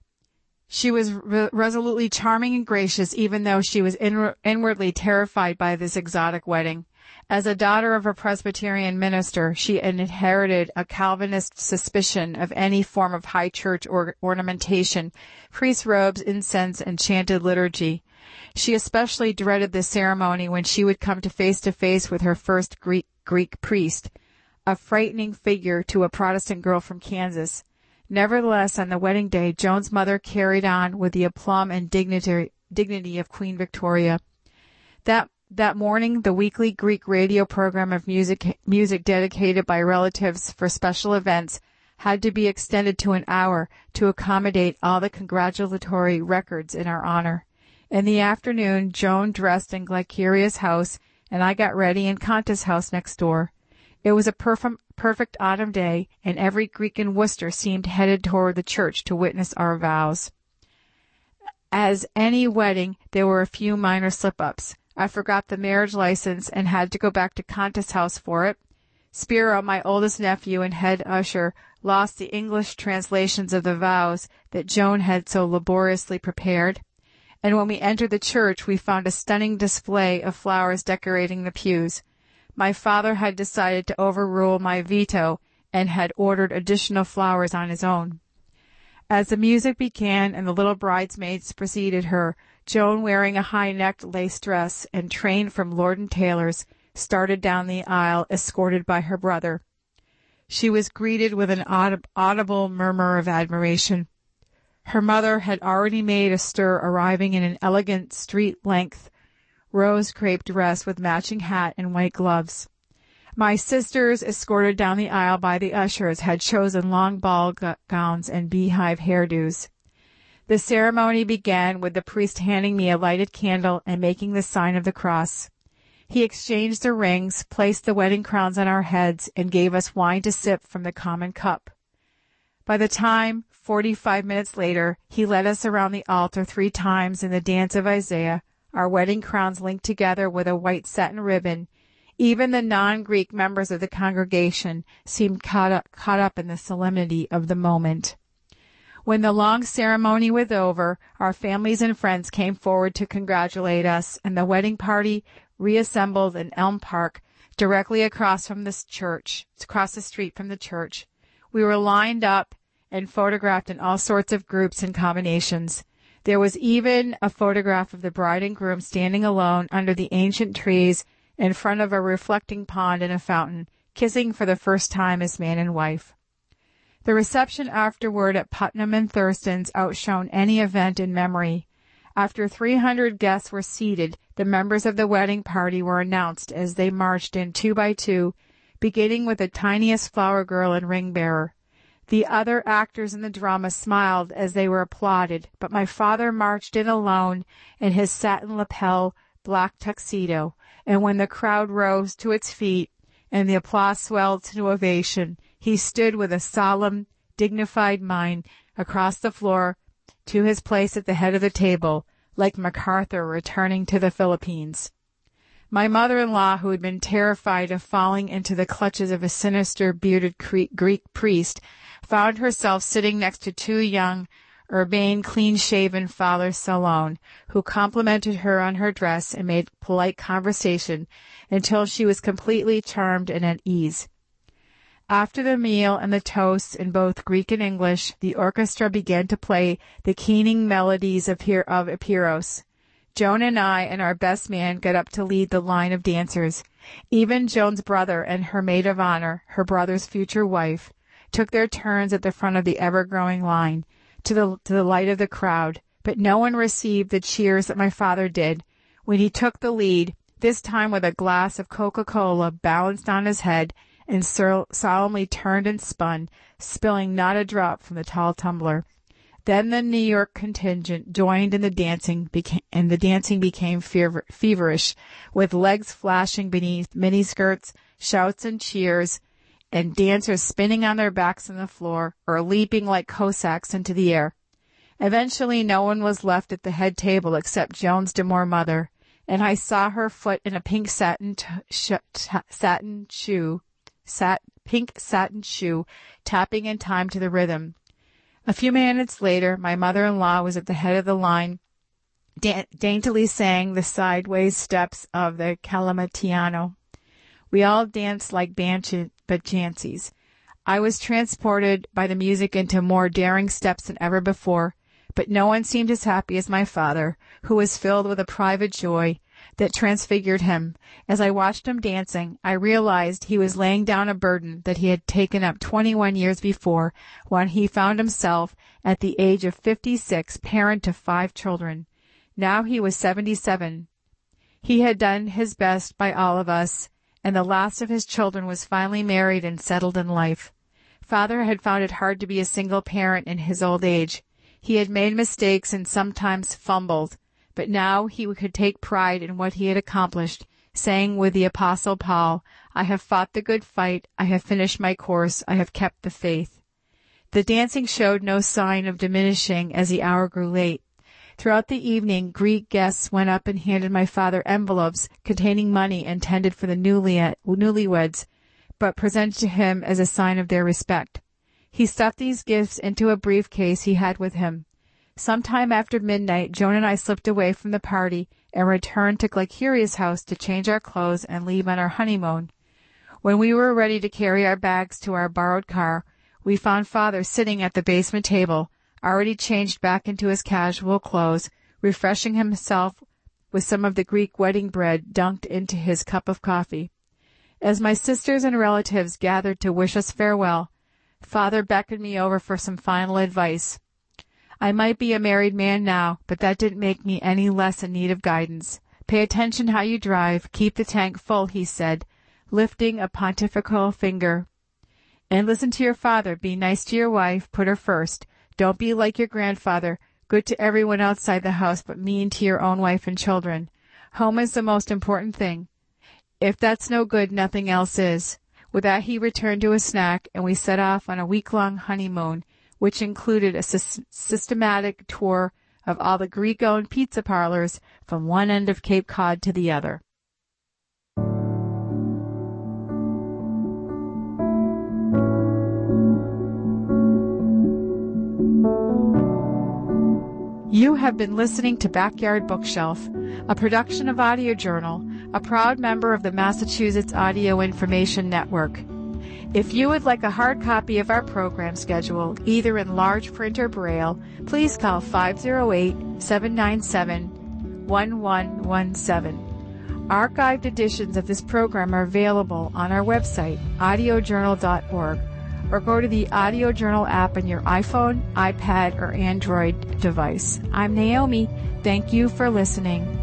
She was re- resolutely charming and gracious, even though she was in- inwardly terrified by this exotic wedding. As a daughter of a Presbyterian minister, she inherited a Calvinist suspicion of any form of high church or- ornamentation, priest robes, incense, and chanted liturgy. She especially dreaded the ceremony when she would come to face-to-face with her first Greek Greek priest, a frightening figure to a Protestant girl from Kansas. Nevertheless, on the wedding day, Joan's mother carried on with the aplomb and dignity, dignity of Queen Victoria. That that morning, the weekly Greek radio program of music music dedicated by relatives for special events had to be extended to an hour to accommodate all the congratulatory records in our honor. In the afternoon, Joan dressed in Glyceria's house, and I got ready in Conta's house next door. It was a perf- perfect autumn day, and every Greek in Worcester seemed headed toward the church to witness our vows. As any wedding, there were a few minor slip-ups. I forgot the marriage license and had to go back to Conta's house for it. Spiro, my oldest nephew and head usher, lost the English translations of the vows that Joan had so laboriously prepared. And when we entered the church, we found a stunning display of flowers decorating the pews. My father had decided to overrule my veto and had ordered additional flowers on his own. As the music began and the little bridesmaids preceded her, Joan, wearing a high-necked lace dress and train from Lord and Taylor's, started down the aisle, escorted by her brother. She was greeted with an aud- audible murmur of admiration. Her mother had already made a stir, arriving in an elegant street-length rose crepe dress with matching hat and white gloves. My sisters, escorted down the aisle by the ushers, had chosen long ball g- gowns and beehive hairdos. The ceremony began with the priest handing me a lighted candle and making the sign of the cross. He exchanged the rings, placed the wedding crowns on our heads, and gave us wine to sip from the common cup. By the time, forty-five minutes later, he led us around the altar three times in the dance of Isaiah, our wedding crowns linked together with a white satin ribbon. Even the non-Greek members of the congregation seemed caught up, caught up in the solemnity of the moment. When the long ceremony was over, our families and friends came forward to congratulate us, and the wedding party reassembled in Elm Park, directly across from this church, across the street from the church. We were lined up and photographed in all sorts of groups and combinations. There was even a photograph of the bride and groom standing alone under the ancient trees in front of a reflecting pond and a fountain, kissing for the first time as man and wife. The reception afterward at Putnam and Thurston's outshone any event in memory. After three hundred guests were seated, the members of the wedding party were announced as they marched in two by two, beginning with the tiniest flower girl and ring bearer. The other actors in the drama smiled as they were applauded, but my father marched in alone in his satin lapel black tuxedo, and when the crowd rose to its feet and the applause swelled to ovation, he He stood with a solemn, dignified mien across the floor to his place at the head of the table, like MacArthur returning to the Philippines. My mother-in-law, who had been terrified of falling into the clutches of a sinister, bearded Greek priest, found herself sitting next to two young, urbane, clean-shaven Father Salone, who complimented her on her dress and made polite conversation until she was completely charmed and at ease. After the meal and the toasts in both Greek and English, the orchestra began to play the keening melodies of, Her- of Epiros. Joan and I and our best man got up to lead the line of dancers. Even Joan's brother and her maid of honor, her brother's future wife, took their turns at the front of the ever-growing line, to the, to the light of the crowd, but no one received the cheers that my father did when he took the lead, this time with a glass of Coca-Cola balanced on his head, and sur- solemnly turned and spun, spilling not a drop from the tall tumbler. Then the New York contingent joined in the dancing, beca- and the dancing became fever- feverish, with legs flashing beneath miniskirts, shouts and cheers, and dancers spinning on their backs on the floor or leaping like Cossacks into the air. Eventually no one was left at the head table except Joan's demure mother, and I saw her foot in a pink satin t- sh- t- satin shoe, sat- pink satin shoe, tapping in time to the rhythm. A few minutes later, my mother-in-law was at the head of the line, da- daintily sang the sideways steps of the Calamatiano. We all danced like banshee, but Jansies. I was transported by the music into more daring steps than ever before, but no one seemed as happy as my father, who was filled with a private joy that transfigured him. As I watched him dancing, I realized he was laying down a burden that he had taken up twenty-one years before, when he found himself, at the age of fifty-six, parent to five children. Now he was seventy-seven. He had done his best by all of us, and the last of his children was finally married and settled in life. Father had found it hard to be a single parent in his old age. He had made mistakes and sometimes fumbled, but now he could take pride in what he had accomplished, saying with the Apostle Paul, "I have fought the good fight, I have finished my course, I have kept the faith." The dancing showed no sign of diminishing as the hour grew late. Throughout the evening, Greek guests went up and handed my father envelopes containing money intended for the newly, newlyweds, but presented to him as a sign of their respect. He stuffed these gifts into a briefcase he had with him. Sometime after midnight, Joan and I slipped away from the party and returned to Glyceria's house to change our clothes and leave on our honeymoon. When we were ready to carry our bags to our borrowed car, we found Father sitting at the basement table, already changed back into his casual clothes, refreshing himself with some of the Greek wedding bread dunked into his cup of coffee. As my sisters and relatives gathered to wish us farewell, Father beckoned me over for some final advice. I might be a married man now, but that didn't make me any less in need of guidance. Pay attention how you drive. Keep the tank full, he said, lifting a pontifical finger. And listen to your father. Be nice to your wife. Put her first. Don't be like your grandfather, good to everyone outside the house, but mean to your own wife and children. Home is the most important thing. If that's no good, nothing else is. With that, he returned to a snack, and we set off on a week-long honeymoon, which included a sy- systematic tour of all the Greek-owned pizza parlors from one end of Cape Cod to the other. You have been listening to Backyard Bookshelf, a production of Audio Journal, a proud member of the Massachusetts Audio Information Network. If you would like a hard copy of our program schedule, either in large print or braille, please call five oh eight, seven nine seven, one one one seven. Archived editions of this program are available on our website, audio journal dot org, or go to the Audio Journal app on your iPhone, iPad, or Android device. I'm Naomi. Thank you for listening.